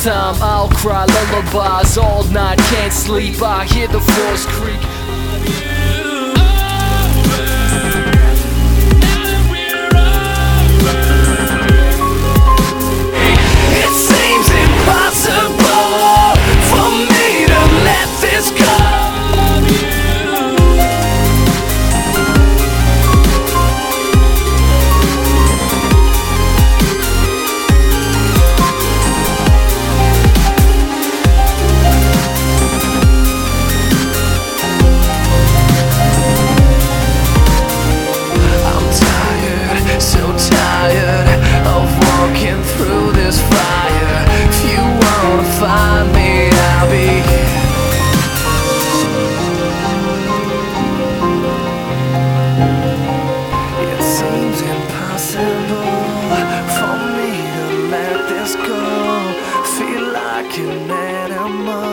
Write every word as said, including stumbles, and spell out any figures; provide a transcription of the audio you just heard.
time I'll cry lullabies all night, can't sleep, I hear the floors creak. It seems impossible for me to let this go. Through this fire, if you wanna find me, I'll be here. It seems impossible for me to let this go. Feel like an animal.